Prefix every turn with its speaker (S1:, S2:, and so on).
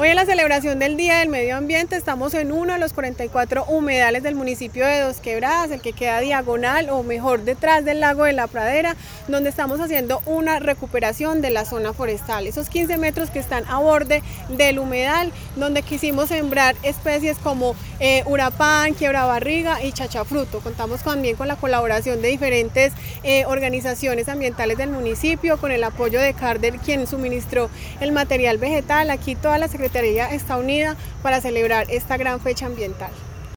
S1: Hoy en la celebración del Día del Medio Ambiente estamos en uno de los 44 humedales del municipio de Dos Quebradas, el que queda diagonal o mejor detrás del lago de la Pradera, donde estamos haciendo una recuperación de la zona forestal, esos 15 metros que están a borde del humedal, donde quisimos sembrar especies como urapán, quiebrabarriga y chachafruto. Contamos también con la colaboración de diferentes organizaciones ambientales del municipio, con el apoyo de Carder, quien suministró el material vegetal. Aquí toda la Secretaría está unida para celebrar esta gran fecha ambiental.